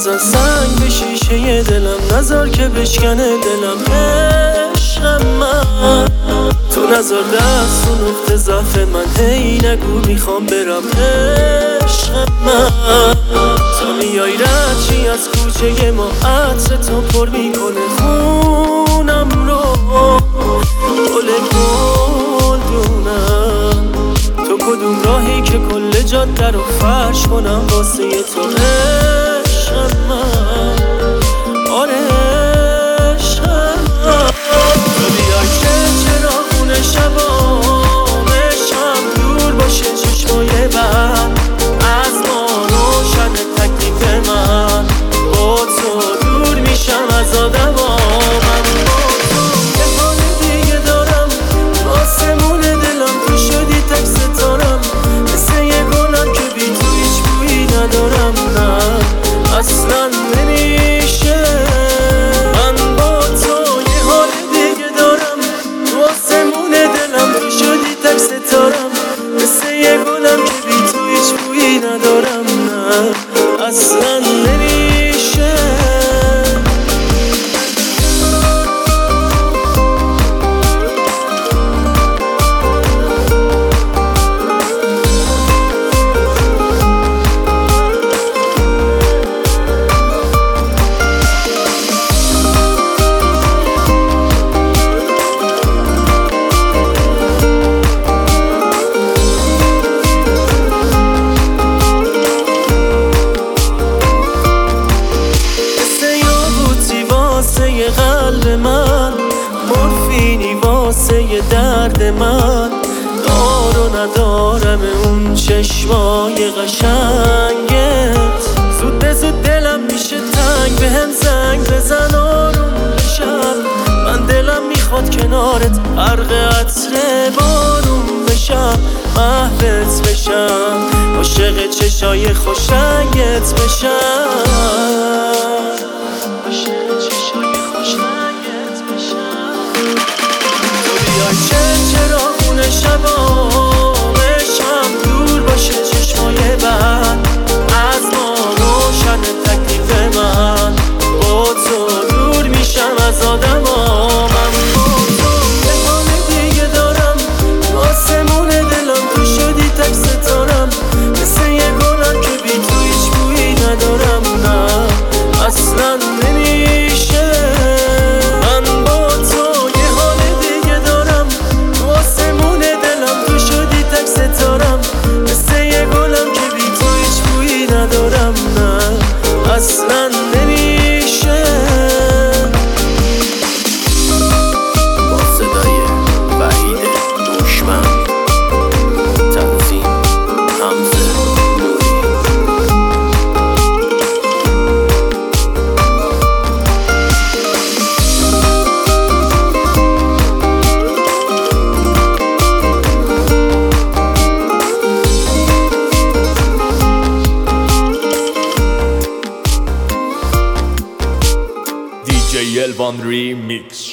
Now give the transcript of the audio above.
نزن سنگ به شیشه دلم، نذار که بشکنه دلم عشق من. تو نذار دست و نقطه ضعف من، هی نگو میخوام برم عشق من. تو میای رد چی از کوچه ما، عطر تو پر میکنه خونم رو. گل گلدونم تو کدوم راهی که کل جاده رو فرش کنم واسه تو عشق من. آره عشق من. تو بیای که چراغون شبامشم دور باشه چشمای بد از ما روشن تکلیف من. با تو دور میشم از آدما. من با تو یه حال دیگه دارم، آسمون دلم تو شدی تک ستارم. مثل یه گلم که بی تو هیچ بویی ندارم. نه اصلا نمیشه. من با تو یه حال دیگه دارم، آسمون دلم تو شدی تک ستارم. مثل یه گلم که بی تو هیچ بویی ندارم. نه اصلا نمیشه. قلب من مورفینی واسه درد من. دار و ندارم اون چشمای قشنگت. زود به زود دلم میشه تنگ، به هم زنگ بزن آروم بشم. من دلم میخواد کنارت غرق عطر بارون بشم. محوت بشم، عاشق چشای خوشنگت بشم. چراغون شبامشم دور باشه چشمای بد از ما روشن تکلیف من. با تو دور میشم از آدما. من با تو یه حال دیگه دارم، آسمون دلم تو شدی تک ستارم. مثل یه گلم که بی تو هیچ بویی ندارم. نه اصلا نمیشه. من با تو یه حال دیگه دارم، آسمون دلم تو شدی تک ستارم. مثل یه گلم که بی تو هیچ بویی ندارم. نه اصلا نمیشه. با صدای وحید دشمن، تنظیم حمزه نوری. DJ Elvan Remix.